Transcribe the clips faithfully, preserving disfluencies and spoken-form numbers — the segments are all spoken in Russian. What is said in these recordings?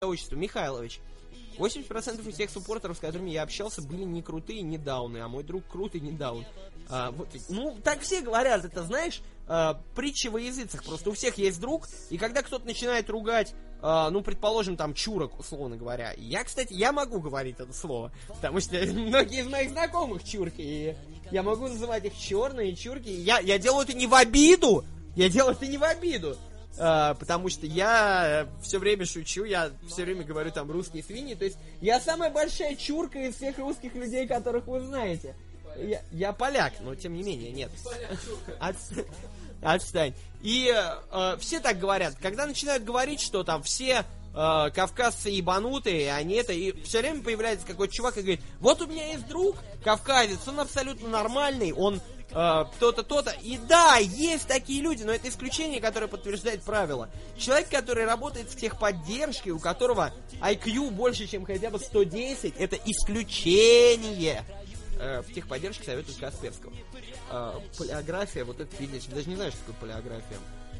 отчество, Михайлович. восемьдесят процентов из тех суппортеров, с которыми я общался, были не крутые, не дауны, а мой друг крутый, не даун. А, вот, ну, так все говорят, это, знаешь, а, притча во языцах. Просто у всех есть друг, и когда кто-то начинает ругать, а, ну, предположим, там, чурок, условно говоря. Я, кстати, я могу говорить это слово, потому что многие из моих знакомых чурки, и я могу называть их черные чурки. Я, я делаю это не в обиду, я делаю это не в обиду. Uh, потому что я все время шучу, я все время говорю там русские свиньи, то есть я самая большая чурка из всех русских людей, которых вы знаете. Я, я поляк, но тем не менее, нет. От, отстань. И uh, все так говорят, когда начинают говорить, что там все uh, кавказцы ебанутые, они это, и все время появляется какой-то чувак и говорит, вот у меня есть друг, кавказец, он абсолютно нормальный, он Uh, то-то, то-то. И да, есть такие люди, но это исключение, которое подтверждает правило. Человек, который работает в техподдержке, у которого ай кью больше, чем хотя бы сто десять, это исключение. Uh, в техподдержке советуют Касперского. Uh, полиография, вот это видишь, даже не знаю, что такое полиография.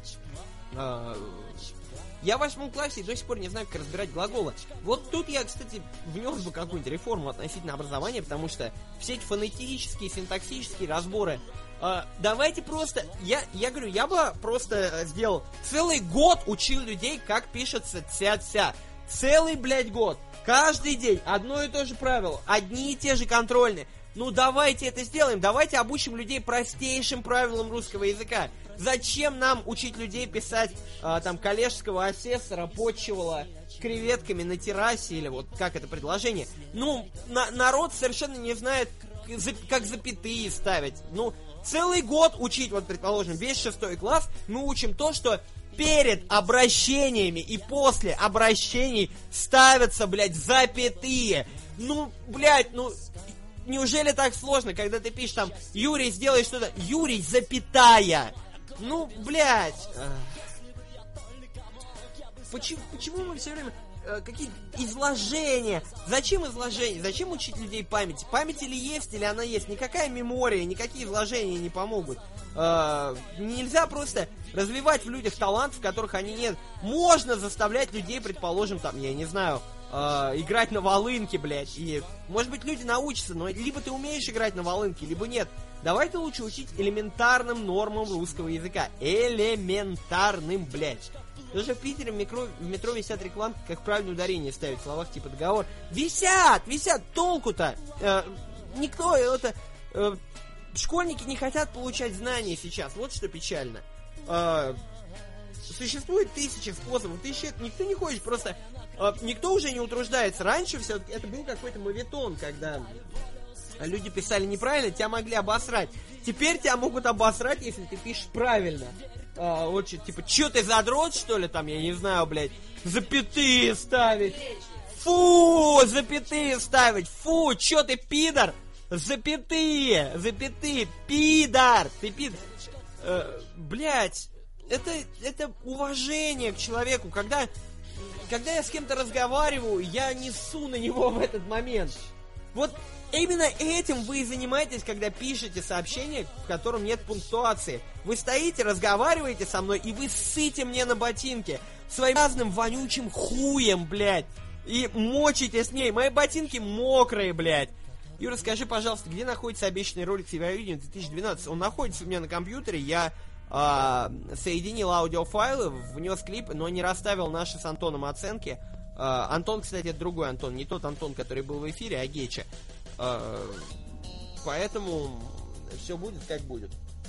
Uh, Я в восьмом классе и до сих пор не знаю, как разбирать глаголы. Вот тут я, кстати, внес бы какую-нибудь реформу относительно образования, потому что все эти фонетические, синтаксические разборы... Э, давайте просто... Я, я говорю, я бы просто сделал... Целый год учил людей, как пишется ця-ця. Целый, блядь, год. Каждый день одно и то же правило. Одни и те же контрольные. Ну, давайте это сделаем. Давайте обучим людей простейшим правилам русского языка. Зачем нам учить людей писать а, там коллежского асессора, почивала креветками на террасе, или вот как это предложение? Ну, на, народ совершенно не знает, как запятые ставить. Ну, целый год учить, вот, предположим, весь шестой класс, мы учим то, что перед обращениями и после обращений ставятся, блядь, запятые. Ну, блядь, ну... Неужели так сложно, когда ты пишешь там «Юрий, сделай что-то», «Юрий, запятая». Ну, блядь. Почему, почему мы все время... Э, какие-то изложения? Зачем изложения? Зачем учить людей памяти? Память или есть, или она есть? Никакая мемория, никакие изложения не помогут. Э, нельзя просто развивать в людях талант, в которых они нет. Можно заставлять людей, предположим, там, я не знаю... Uh, играть на волынке, блядь. И, может быть, люди научатся, но либо ты умеешь играть на волынке, либо нет. Давай ты лучше учить элементарным нормам русского языка. Элементарным, блядь. Даже в Питере в метро, в метро висят рекламки, как правильное ударение ставить в словах типа договор. Висят! Висят! Толку-то! Uh, никто это... Uh, школьники не хотят получать знания сейчас. Вот что печально. Uh, Существует тысячи способов. Тысячи... Никто не хочет просто... Э, никто уже не утруждается. Раньше все это был какой-то моветон, когда люди писали неправильно, тебя могли обосрать. Теперь тебя могут обосрать, если ты пишешь правильно. Э, вот, типа, чё ты задрот, что ли, там, я не знаю, блядь, запятые ставить. Фу, запятые ставить. Фу, чё ты, пидор? Запятые, запятые, пидор. Ты пидор. Э, блядь. Это, это уважение к человеку. Когда, когда я с кем-то разговариваю, я несу на него в этот момент. Вот именно этим вы и занимаетесь, когда пишете сообщение, в котором нет пунктуации. Вы стоите, разговариваете со мной, и вы ссыте мне на ботинки своим разным вонючим хуем, блядь. И мочите с ней. Мои ботинки мокрые, блядь. Юра, скажи, пожалуйста, где находится обещанный ролик с Евровидения две тысячи двенадцать? Он находится у меня на компьютере. Я... Uh, соединил аудиофайлы, внес клип, но не расставил наши с Антоном оценки. Uh, Антон, кстати, это другой Антон, не тот Антон, который был в эфире, а Геча. Uh, поэтому все будет как будет.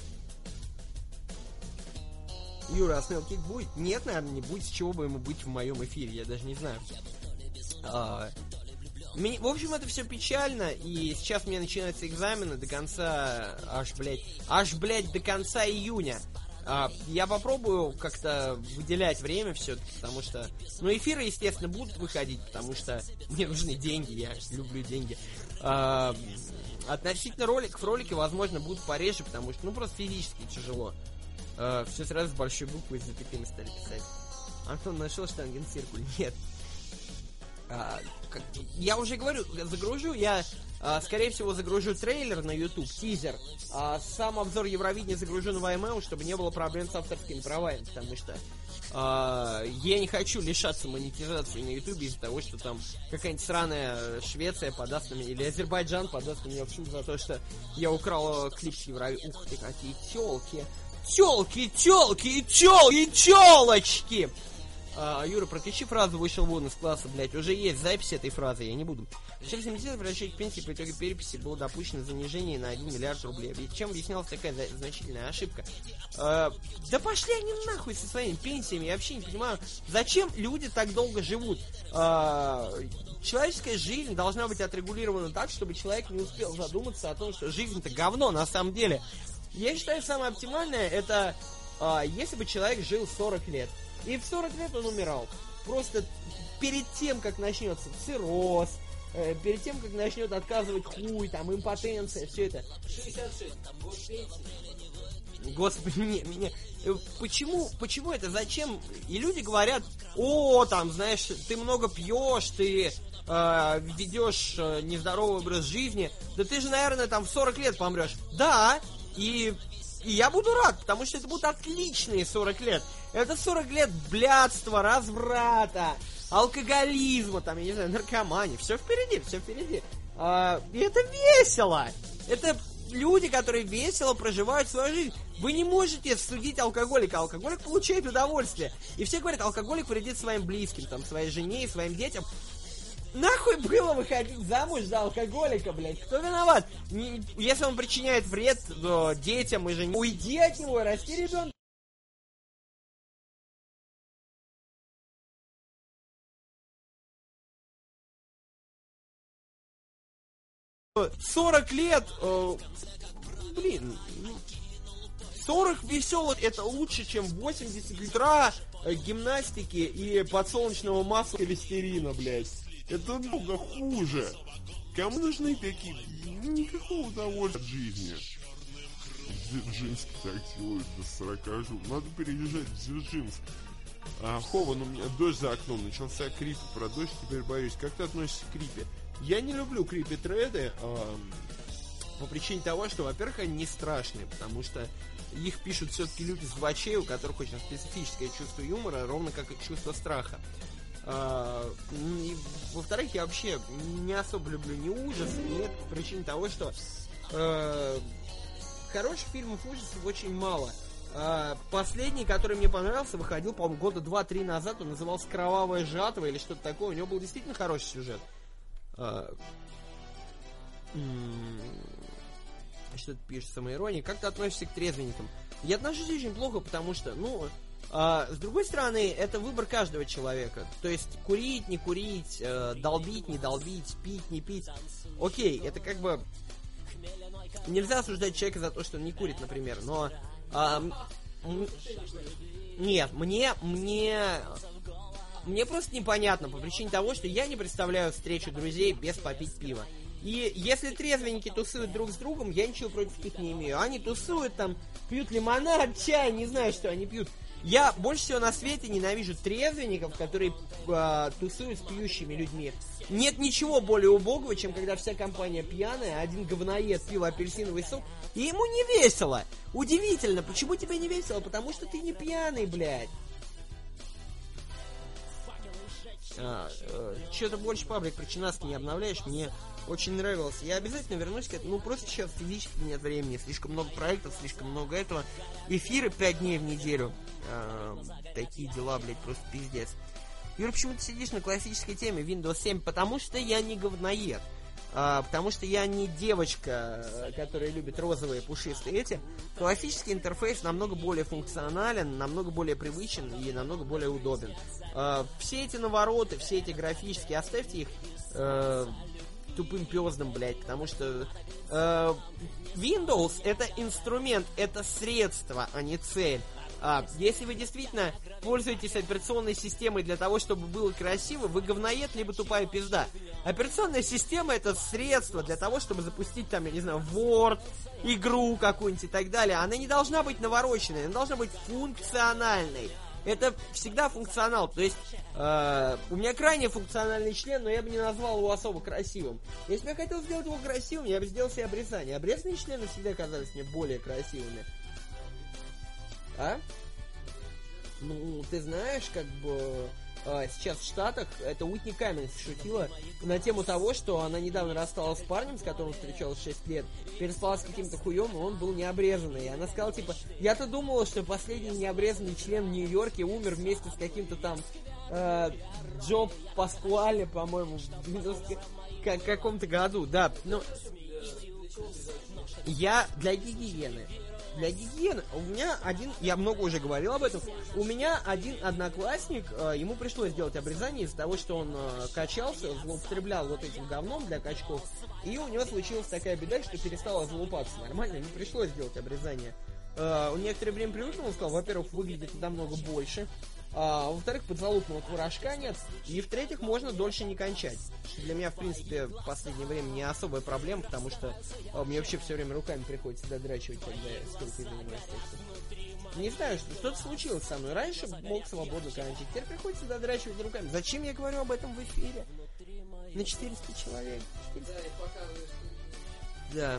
Юра, а Снейл Кик будет? Нет, наверное, не будет. С чего бы ему быть в моем эфире, я даже не знаю. Uh, Мне, в общем, это все печально, и сейчас у меня начинаются экзамены до конца, аж, блядь, аж, блядь, до конца июня. А, я попробую как-то выделять время все-таки, потому что, ну, эфиры, естественно, будут выходить, потому что мне нужны деньги, я люблю деньги. А, относительно роликов, ролики, возможно, будут пореже, потому что, ну, просто физически тяжело. А, все сразу с большой буквы и с запятыми стали писать. Антон нашел штангенциркуль? Нет. А, как, я уже говорю, загружу, я, а, скорее всего, загружу трейлер на YouTube, тизер, а сам обзор Евровидения загружу на Vimeo, чтобы не было проблем с авторскими правами, потому что Uh, я не хочу лишаться монетизации на ютубе из-за того, что там какая-нибудь сраная Швеция подаст на меня, или Азербайджан подаст на меня в суд за то, что я украл клип с Евровидения. Ух ты, какие тёлки! Тёлки, тёлки, тёлки, тёлочки! Uh, Юра, прокричи фразу «вышел вон из класса», блять, уже есть запись этой фразы, я не буду. В начале семидесятых возвращать к пенсии по итогу переписи было допущено занижение на один миллиард рублей. Ведь чем объяснялась такая за- значительная ошибка? Uh, да пошли они нахуй со своими пенсиями, я вообще не понимаю, зачем люди так долго живут? Uh, человеческая жизнь должна быть отрегулирована так, чтобы человек не успел задуматься о том, что жизнь-то говно на самом деле. Я считаю, самое оптимальное, это uh, если бы человек жил сорок лет. И в сорок лет он умирал. Просто перед тем, как начнется цирроз, э, перед тем, как начнет отказывать хуй, там, импотенция, все это. шестьдесят шесть, там, год пенсии. Господи, мне, мне... Почему, почему это, зачем? И люди говорят, о, там, знаешь, ты много пьешь, ты э, ведешь э, нездоровый образ жизни, да ты же, наверное, там в сорок лет помрешь. Да, и... И я буду рад, потому что это будут отличные сорок лет. Это сорок лет блядства, разврата, алкоголизма, там, я не знаю, наркомании. Все впереди, все впереди. А, и это весело. Это люди, которые весело проживают свою жизнь. Вы не можете судить алкоголика. Алкоголик получает удовольствие. И все говорят, алкоголик вредит своим близким, там, своей жене и своим детям. Нахуй было выходить замуж за алкоголика, блядь? Кто виноват? Не, если он причиняет вред э, детям и жене, уйди от него и расти ребенка. сорок лет, э, блин, сорок веселых, это лучше, чем восемьдесят литра э, гимнастики и подсолнечного масла холестерина, блядь. Это много хуже. Кому нужны такие... Никакого удовольствия от жизни. Дзержинск так делают до сорока жил. Надо переезжать в Дзержинск. А, Хован, у меня дождь за окном. Начался крипи. Про дождь теперь боюсь. Как ты относишься к крипи? Я не люблю крипи-треды. А, по причине того, что, во-первых, они не страшные. Потому что их пишут все-таки люди с двачей, у которых очень специфическое чувство юмора, ровно как и чувство страха. Uh, и, во-вторых, я вообще не особо люблю ни ужас, ни по причине того, что uh, хороших фильмов ужасов очень мало. Uh, последний, который мне понравился, выходил, по-моему, года два-три назад. Он назывался «Кровавая жатва» или что-то такое. У него был действительно хороший сюжет. Uh, что ты пишешь, самоирония? Как ты относишься к трезвенникам? Я отношусь очень плохо, потому что, ну... А, с другой стороны, это выбор каждого человека. То есть курить, не курить, э, долбить, не долбить, пить, не пить. Окей, это как бы... Нельзя осуждать человека за то, что он не курит, например. Но... А, м- нет, мне... Мне... Мне просто непонятно по причине того, что я не представляю встречу друзей без попить пива. И если трезвенники тусуют друг с другом, я ничего против них не имею. Они тусуют там, пьют лимонад, чай, не знаю, что они пьют. Я больше всего на свете ненавижу трезвенников, которые э, тусуют с пьющими людьми. Нет ничего более убогого, чем когда вся компания пьяная, один говноед пил апельсиновый сок, и ему не весело. Удивительно, почему тебе не весело? Потому что ты не пьяный, блядь. А, э, что-то больше паблик про Чинаски не обновляешь, мне очень нравилось. Я обязательно вернусь к этому, ну просто сейчас физически нет времени, слишком много проектов, слишком много этого. Эфиры пять дней в неделю. А, такие дела, блядь, просто пиздец. Юра, почему ты сидишь на классической теме Windows семь? Потому что я не говноед. А, потому что я не девочка, которая любит розовые пушистые эти. Классический интерфейс намного более функционален, намного более привычен и намного более удобен. А, все эти навороты, все эти графические, оставьте их э, тупым пёздом, блядь, потому что э, Windows это инструмент, это средство, а не цель. А, если вы действительно пользуетесь операционной системой для того, чтобы было красиво, вы говноед, либо тупая пизда. Операционная система это средство для того, чтобы запустить там, я не знаю, Word, игру какую-нибудь и так далее. Она не должна быть навороченной, она должна быть функциональной. Это всегда функционал. То есть э, у меня крайне функциональный член, но я бы не назвал его особо красивым. Если бы я хотел сделать его красивым, я бы сделал себе обрезание. Обрезанные члены всегда казались мне более красивыми. А? Ну, ты знаешь, как бы... Сейчас в Штатах, это Уитни Каммингс шутила на тему того, что она недавно рассталась с парнем, с которым встречалась шесть лет, переспала с каким-то хуем, и он был необрезанный. И она сказала, типа, я-то думала, что последний необрезанный член в Нью-Йорке умер вместе с каким-то там э, Джо Паскуале, по-моему, в девяностом каком-то году. Да, ну... Я для гигиены... Для гигиены у меня один, я много уже говорил об этом, у меня один одноклассник, э, ему пришлось сделать обрезание из-за того, что он э, качался, злоупотреблял вот этим говном для качков, и у него случилась такая беда, что перестала залупаться нормально, ему пришлось сделать обрезание. Э, он некоторое время привыкнул, он сказал, во-первых, выглядит намного больше, а во-вторых, подзалупного творожка нет, и в-третьих, можно дольше не кончать. Что для меня, в принципе, в последнее время не особая проблема, потому что а, мне вообще все время руками приходится додрачивать, когда я столько занимаюсь. Не знаю, что что-то случилось со мной. Раньше мог свободно кончить, теперь приходится додрачивать руками. Зачем я говорю об этом в эфире? На четыреста человек. Да.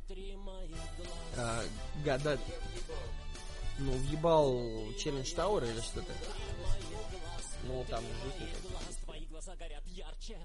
А, года... Ну, въебал Челлендж Тауэр или что-то. Ну, там жуки.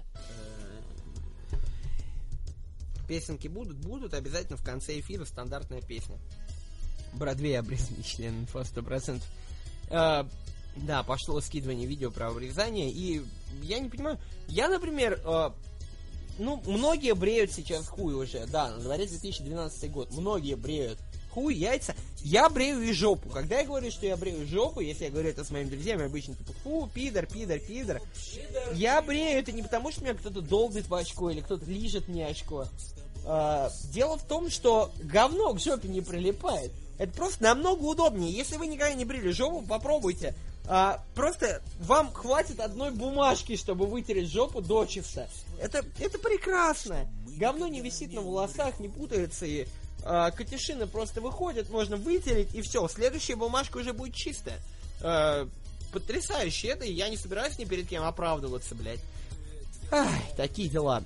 Песенки будут? Будут. Обязательно в конце эфира стандартная песня. Бродвей обрезанный член, инфо сто процентов. А, да, пошло скидывание видео про обрезание. И я не понимаю. Я, например... А, ну, многие бреют сейчас хуй уже. Да, на дворе две тысячи двенадцатый год. Многие бреют хуй, яйца. Я брею и жопу. Когда я говорю, что я брею жопу, если я говорю это с моими друзьями, обычно типа, фу, пидор, пидор, пидор. Я брею это не потому, что меня кто-то долбит в очко или кто-то лижет мне очко. А, дело в том, что говно к жопе не прилипает. Это просто намного удобнее. Если вы никогда не брили жопу, попробуйте. А, просто вам хватит одной бумажки, чтобы вытереть жопу дочисто. Это, это прекрасно. Говно не висит на волосах, не путается и... Uh, катишины просто выходят, можно вытереть, и все. Следующая бумажка уже будет чистая. Uh, потрясающе это, и я не собираюсь ни перед кем оправдываться, блядь. Ах, такие дела.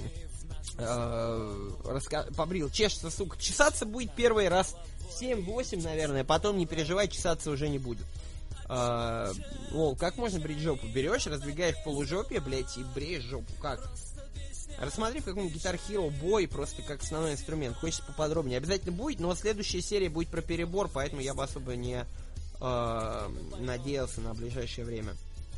Uh, раска... Побрил, чешется, сука. Чесаться будет первый раз семь-восемь, наверное, потом не переживай, чесаться уже не будет. Uh, лол, как можно брить жопу? Берешь, раздвигаешь полужопье, блядь, и бреешь жопу. Как? Рассмотри в каком-нибудь Guitar Hero бой, просто как основной инструмент. Хочется поподробнее. Обязательно будет, но следующая серия будет про перебор, поэтому я бы особо не э, надеялся на ближайшее время.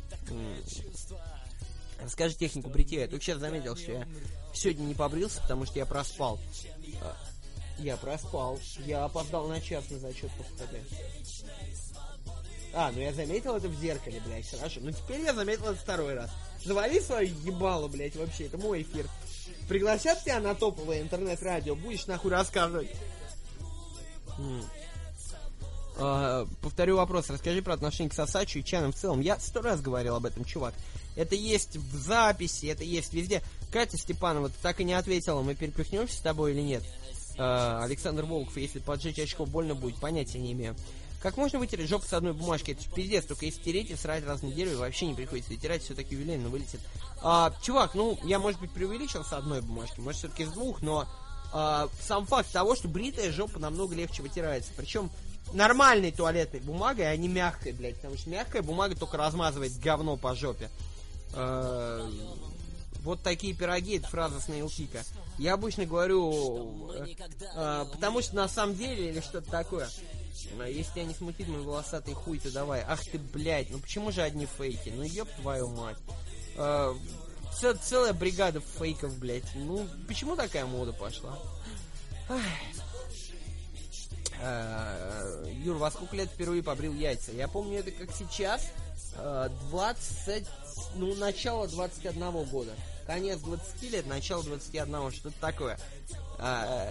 Расскажи технику бритья. Я только сейчас заметил, что я сегодня не побрился, потому что я проспал. Я проспал. Я опоздал на час на зачет по ХТ. А, ну я заметил это в зеркале, блядь, хорошо. Ну теперь я заметил это второй раз. Завали свою ебало, блядь, вообще, это мой эфир. Пригласят тебя на топовое интернет-радио, будешь нахуй рассказывать. М-м. А, повторю вопрос, расскажи про отношение к Сосачу и Чанам в целом. Я сто раз говорил об этом, чувак. Это есть в записи, это есть везде. Катя Степанова, ты так и не ответила, мы перепихнемся с тобой или нет? А, Александр Волков, если поджечь очко больно будет, понятия не имею. Как можно вытереть жопу с одной бумажки? Это пиздец, только если тереть и срать раз в неделю, и вообще не приходится вытирать, все-таки ювелирно вылетит. А, чувак, ну, я, может быть, преувеличил с одной бумажки, может, все-таки с двух, но а, сам факт того, что бритая жопа намного легче вытирается. Причем нормальной туалетной бумагой, а не мягкой, блядь, потому что мягкая бумага только размазывает говно по жопе. А, вот такие пироги, это фраза с Нейлкика. Я обычно говорю, а, потому что на самом деле, или что-то такое... Если тебя не смутит мой волосатый хуй, то давай. Ах ты, блядь, ну почему же одни фейки? Ну ёб твою мать. А, цел, целая бригада фейков, блядь. Ну, почему такая мода пошла? А, Юр, во сколько лет впервые побрил яйца? Я помню это как сейчас. двадцать, ну, начало двадцать одного года. Конец двадцати лет, начало двадцати одного, что-то такое. А,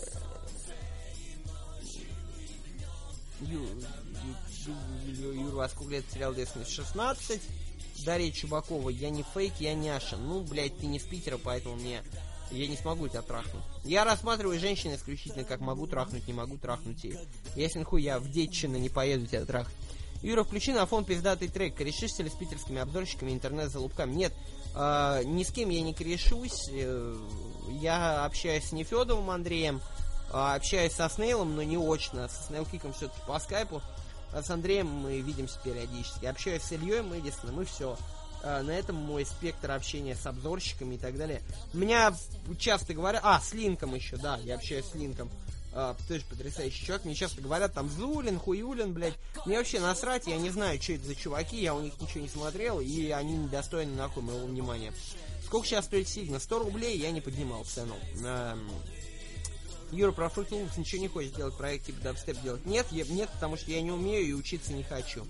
Ю, Ю, Ю, Юр, во сколько лет сериал Девственность? шестнадцать. Дарья Чубакова, я не фейк, я няша. Ну, блядь, ты не с Питера, поэтому мне... Я не смогу тебя трахнуть. Я рассматриваю женщин исключительно как могу трахнуть, не могу трахнуть ее. Если нахуй я в Детчино не поеду тебя трахать. Юра, включи на фон пиздатый трек. Корешишься ли с питерскими обзорщиками интернет-залупками? Нет, э, ни с кем я не корешусь. Э, я общаюсь с Нефедовым Андреем. Общаюсь со Снейлом, но не очно. Со Снейлкиком все-таки по скайпу. А с Андреем мы видимся периодически. Общаюсь с Ильей Мэдисоном, и все. А, на этом мой спектр общения с обзорщиками и так далее. Меня часто говорят... А, с Линком еще, да, я общаюсь с Линком. А, тоже потрясающий чувак. Мне часто говорят, там, Зулин, Хуюлин, блядь. Мне вообще насрать, я не знаю, что это за чуваки, я у них ничего не смотрел, и они недостойны нахуй моего внимания. Сколько сейчас стоит Сигна? сто рублей я не поднимал цену. А, Юра, про Fruity Loops ничего не хочешь делать, проект типа дабстеп делать? Нет, я, нет, потому что я не умею и учиться не хочу.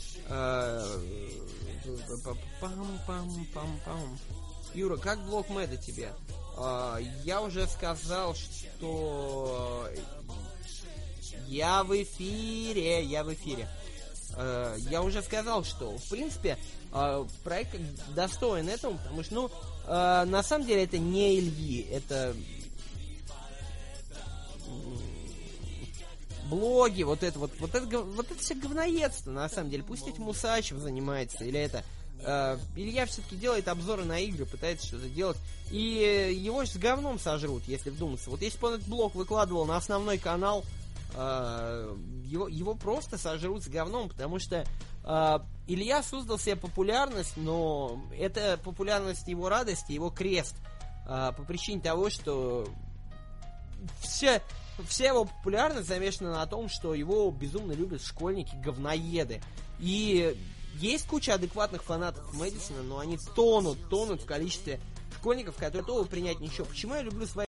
Пам-пам-пам-пам. Юра, как блог Мэда тебе? Uh, я уже сказал, что я в эфире, я в эфире. Uh, я уже сказал, что, в принципе, uh, проект достоин этого, потому что, ну, uh, на самом деле это не Ильи, это блоги, вот это вот, вот это, вот это все говноедство, на самом деле. Пусть этим Усачев занимается, или это... Uh, Илья все-таки делает обзоры на игры, пытается что-то делать, и его с говном сожрут, если вдуматься. Вот если бы он этот блог выкладывал на основной канал, uh, его, его просто сожрут с говном, потому что uh, Илья создал себе популярность, но это популярность его радости, его крест, uh, по причине того, что все... Вся его популярность замешана на том, что его безумно любят школьники-говноеды. И есть куча адекватных фанатов Мэдисона, но они тонут, тонут в количестве школьников, которые готовы принять ничего. Почему я люблю свои...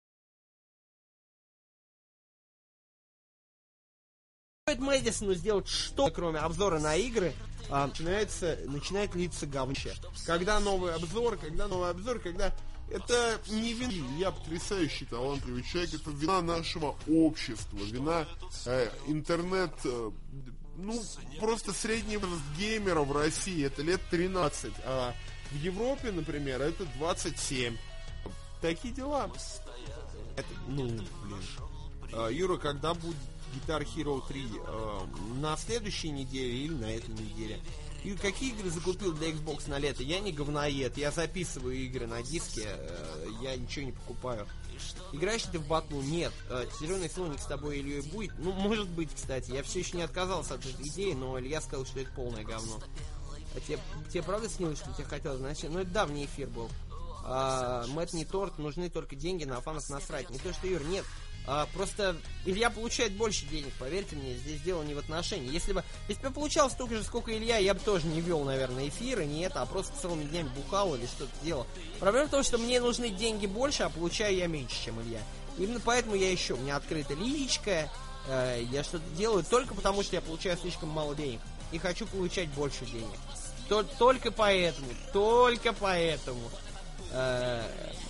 Мэдисону сделать что, кроме обзора на игры, а, начинается, начинает литься говнище. Когда новый обзор, когда новый обзор, когда... Это не вина. Я потрясающий, талантливый человек. Это вина нашего общества. Вина э, интернет... Э, ну, просто средний возраст геймера в России это лет тринадцать. А в Европе, например, это двадцать семь. Такие дела. Это, ну, блин. А, Юра, когда будет Guitar Hero три? А, на следующей неделе или на этой неделе? И какие игры закупил для Xbox на лето? Я не говноед, я записываю игры на диске, э, я ничего не покупаю. Играешь ли ты в батлу? Нет. Э, Зеленый слоник с тобой Ильей будет? Ну, может быть, кстати. Я все еще не отказался от этой идеи, но Илья сказал, что это полное говно. А тебе, тебе правда снилось, что тебе хотелось значит? Ну, это давний эфир был. А, Мэтт не торт, нужны только деньги, на фанов насрать. Не то, что Юр, нет. А, просто Илья получает больше денег, поверьте мне, здесь дело не в отношении. Если бы, если бы я получал столько же, сколько Илья, я бы тоже не вел, наверное, эфиры, не это, а просто целыми днями бухал или что-то делал. Проблема в том, что мне нужны деньги больше, а получаю я меньше, чем Илья. Именно поэтому я еще, у меня открыта личка, э, я что-то делаю только потому, что я получаю слишком мало денег. И хочу получать больше денег. То, только поэтому, только поэтому. Э,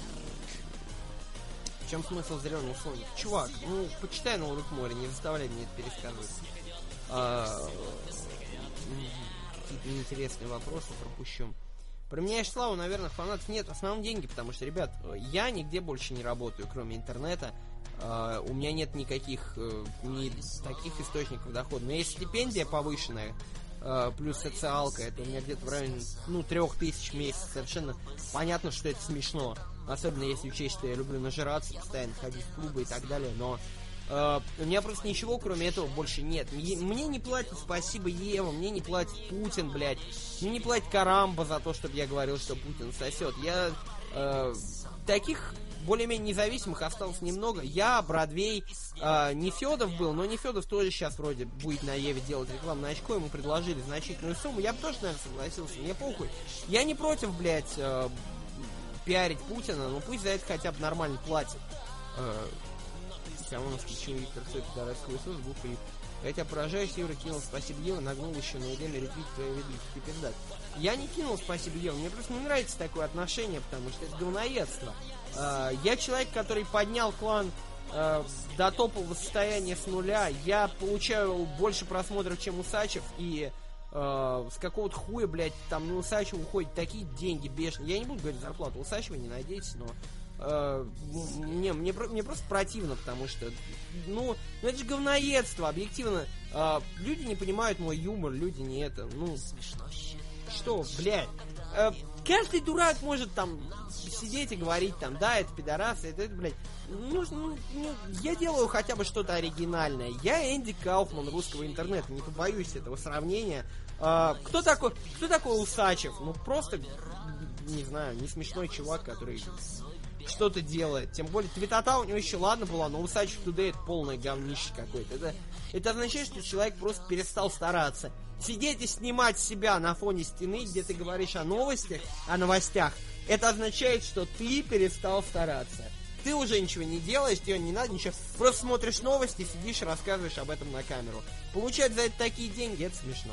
В чем смысл зеленого слоника? Чувак, ну, почитай на Урок моря, не заставляй мне это пересказывать. А, какие-то неинтересные вопросы пропущу. Про меня и славу, наверное, фанатов нет. В основном деньги, потому что, ребят, я нигде больше не работаю, кроме интернета. А, у меня нет никаких ни таких источников дохода. У меня есть стипендия повышенная, а, плюс социалка. Это у меня где-то в районе, ну, трех тысяч в месяц. Совершенно понятно, что это смешно. Особенно если учесть, что я люблю нажираться, постоянно ходить в клубы и так далее. Но э, у меня просто ничего, кроме этого, больше нет. Мне не платит спасибо Ева, мне не платит Путин, блядь. Мне не платит Карамба за то, чтобы я говорил, что Путин сосет. Я э, таких более-менее независимых осталось немного. Я, Бродвей, э, Нефедов был, но Нефедов тоже сейчас вроде будет на Еве делать рекламное очко. Ему предложили значительную сумму. Я бы тоже, наверное, согласился. Мне похуй. Я не против, блядь... Э, пиарить Путина, но пусть за это хотя бы нормально платят. Кому нас включил Виктор Цой, пидорасский Иисус, буквы. Я тебя поражаюсь, Юра кинул спасибо Ева, нагнул еще на идею ретвит твоей ведущей передать. Я не кинул спасибо Ева, мне просто не нравится такое отношение, потому что это говноедство. Я человек, который поднял клан до топового состояния с нуля, я получаю больше просмотров, чем Усачев, и Uh, с какого-то хуя, блядь, там на Усачева уходят такие деньги бешеные. Я не буду говорить зарплату Усачева, не надейтесь, но uh, мне, мне, мне просто противно, потому что ну, ну это же говноедство, объективно. Uh, люди не понимают мой юмор, люди не это, ну что, блядь. Uh, каждый дурак может там сидеть и говорить там, да, это пидорасы, это, это блядь. Ну, ну, ну, я делаю хотя бы что-то оригинальное. Я Энди Кауфман русского интернета, не побоюсь этого сравнения. А, кто такой, кто такой Усачев? Ну, просто, не знаю, не смешной чувак, который что-то делает. Тем более, твитота у него еще ладно была, но Усачев Today это полное говнище какое-то. Это, это означает, что человек просто перестал стараться. Сидеть и снимать себя на фоне стены, где ты говоришь о новостях, о новостях, это означает, что ты перестал стараться. Ты уже ничего не делаешь, тебе не надо ничего. Просто смотришь новости, сидишь и рассказываешь об этом на камеру. Получать за это такие деньги, это смешно.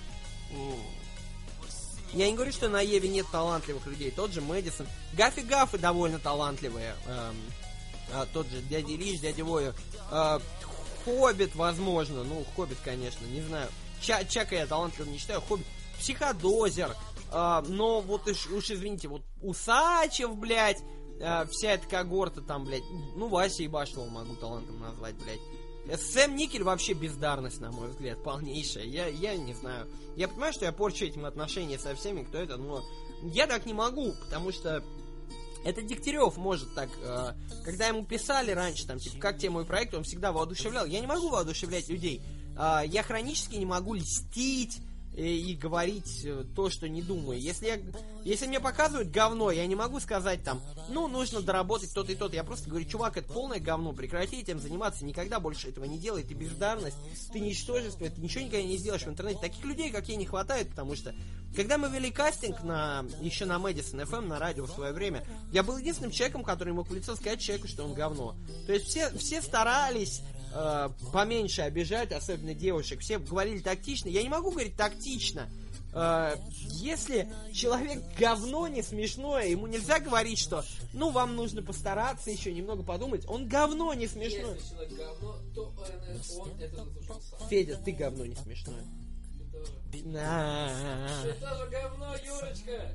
Я не говорю, что на Еве нет талантливых людей. Тот же Мэдисон. Гаффи Гаффы довольно талантливые. Эм, а, тот же Дядя Ильич, Дядя Войя. Э, Хоббит, возможно. Ну, Хоббит, конечно, не знаю. Ча Чака я талантливым не считаю. Хоббит. Психодозер. Э, но вот уж, уж извините, вот Усачев, блядь. Э, вся эта когорта там, блядь. Ну, Вася Ебашева могу талантом назвать, блядь. Сэм Никель вообще бездарность, на мой взгляд, полнейшая. Я, я не знаю. Я понимаю, что я порчу этим отношения со всеми, кто это, но я так не могу, потому что это Дегтярев может так. Э, когда ему писали раньше, там, типа, как тебе мой проект, он всегда воодушевлял. Я не могу воодушевлять людей. Э, я хронически не могу льстить и говорить то, что не думаю. Если, я, если мне показывают говно, я не могу сказать там, ну, нужно доработать то-то и то-то. Я просто говорю, чувак, это полное говно, прекрати этим заниматься, никогда больше этого не делай, ты бездарность, ты ничтожество, ты ничего никогда не сделаешь в интернете. Таких людей, как я, не хватает, потому что, когда мы вели кастинг на, еще на Мэдисон эф эм, на радио в свое время, я был единственным человеком, который мог в лицо сказать человеку, что он говно. То есть все, все старались э, поменьше обижать, особенно девушек, все говорили тактично. Я не могу говорить тактично. Э, если человек говно не смешное, ему нельзя говорить, что ну вам нужно постараться еще немного подумать. Он говно не смешное. Если человек говно, то он это заслужил сам. Федя, ты говно не смешное. Это же говно, Юрочка!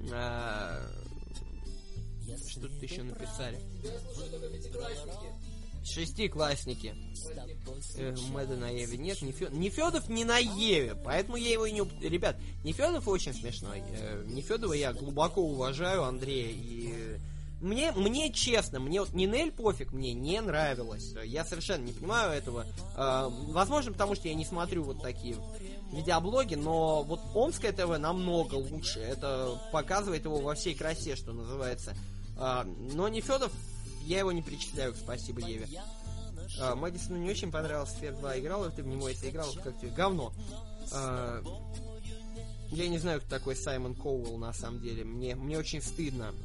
Что тут еще написали? Я слушаю только пятиклассники. Шестиклассники. Э, Мэда на Еве. Нет, не Федов. Не Федов не на Еве, поэтому я его и не... уп- Ребят, Нефедов очень смешной. Э, Нефедова я глубоко уважаю, Андрея, и... Мне, мне честно, мне вот Нинель пофиг, мне не нравилось. Я совершенно не понимаю этого. Э, возможно, потому что я не смотрю вот такие видеоблоги, но вот Омское ТВ намного лучше. Это показывает его во всей красе, что называется. Э, но Нефедов, я его не причисляю к спасибо Еве. Э, Мэдисону не очень понравился Фер два. Играл, ты в него если играл, как тебе? Говно. Э, я не знаю, кто такой Саймон Коуэлл на самом деле. Мне, мне очень стыдно.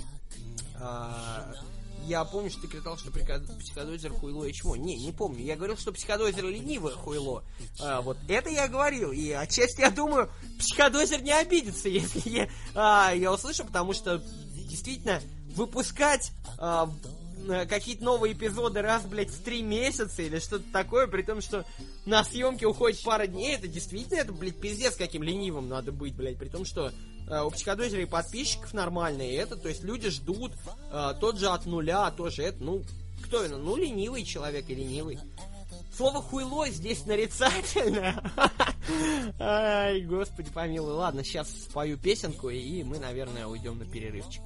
А, я помню, что ты кричал, что психодозер хуйло и чмо. Не, не помню. Я говорил, что психодозер ленивое хуйло. А, вот это я говорил. И отчасти я думаю, психодозер не обидится, если я, а, я услышу, потому что действительно выпускать а, какие-то новые эпизоды раз, блядь, в три месяца или что-то такое, при том, что на съемки уходит пара дней, это действительно, это, блядь, пиздец каким ленивым надо быть, блядь, при том, что э, у психодозера и подписчиков нормальные это, то есть люди ждут, э, тот же от нуля, тоже это, ну, кто это, ну, ленивый человек и ленивый. Слово хуйло здесь нарицательное. Ай, господи помилуй. Ладно, сейчас спою песенку, и мы, наверное, уйдем на перерывчик.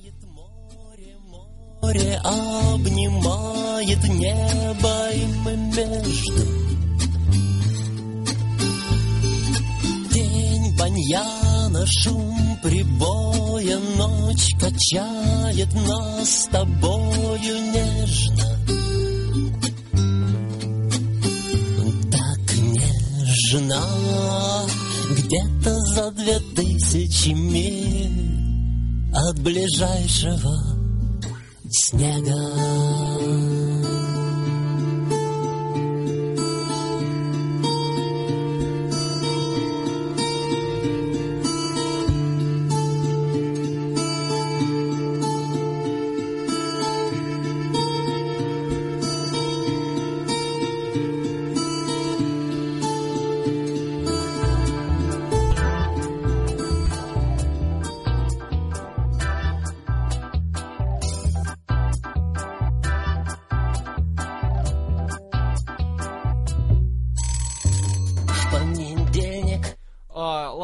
Море обнимает небо, и мы между. День баньяна, шум прибоя, ночь качает нас с тобою нежно. Так нежно, где-то за две тысячи миль от ближайшего снега.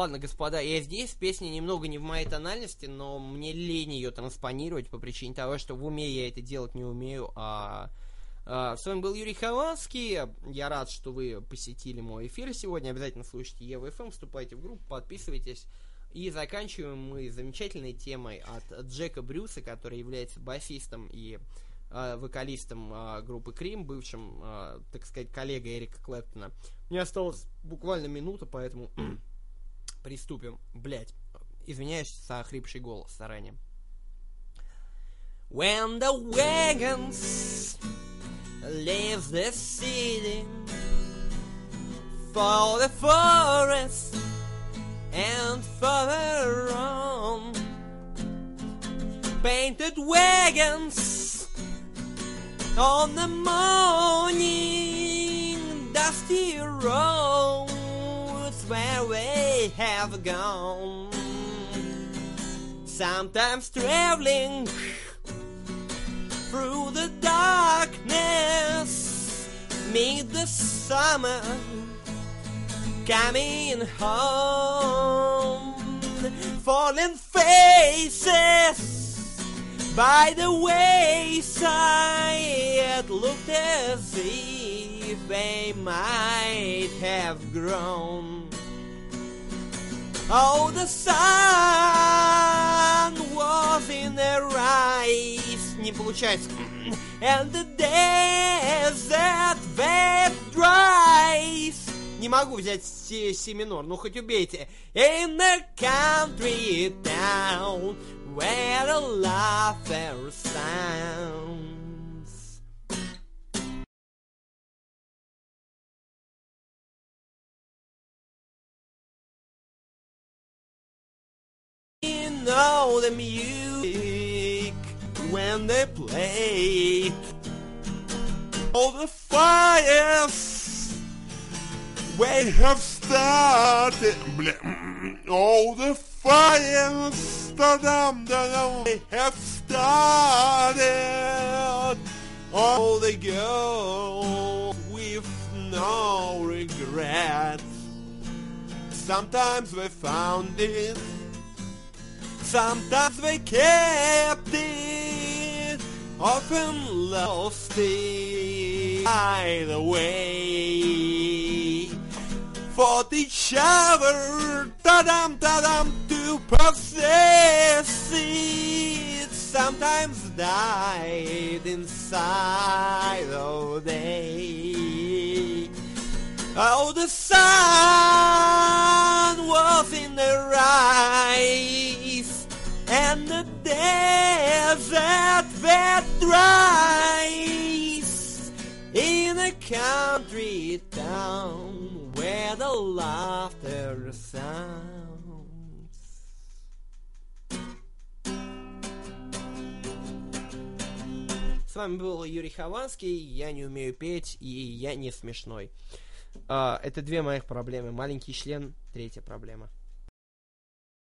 ладно, господа, я здесь, песня немного не в моей тональности, но мне лень ее транспонировать по причине того, что в уме я это делать не умею, а... а с вами был Юрий Хованский, я рад, что вы посетили мой эфир сегодня, обязательно слушайте ЕВФМ, вступайте в группу, подписывайтесь, и заканчиваем мы замечательной темой от Джека Брюса, который является басистом и э, вокалистом э, группы Крим, бывшим, э, так сказать, коллегой Эрика Клэптона. Мне осталось буквально минута, поэтому приступим. Блять, извиняюсь за охрипший голос заранее. When the wagons leave the city for the forest and further on, painted wagons on the morning dusty roads where we have gone, sometimes traveling through the darkness, meet the summer coming home, fallen faces by the wayside looked as if they might have grown. Oh, the sun was in the rise, не получается, and the desert that dries. Не могу взять си, си минор, ну хоть убейте. In the country town where the laughter sounds. You know the music when they play. All the fires we have started, all the fires that we have started, all they go with no regret. Sometimes we found it, sometimes we kept it, often lost it. Either way, fought each other, ta-dum, ta-dum, to possess it. Sometimes died inside all day. Oh, the sun was in the rise, and the desert that dries in a country town where the laughter sounds. С вами был Юрий Хованский, я не умею петь и я не смешной. Uh, это две моих проблемы. Маленький член, третья проблема.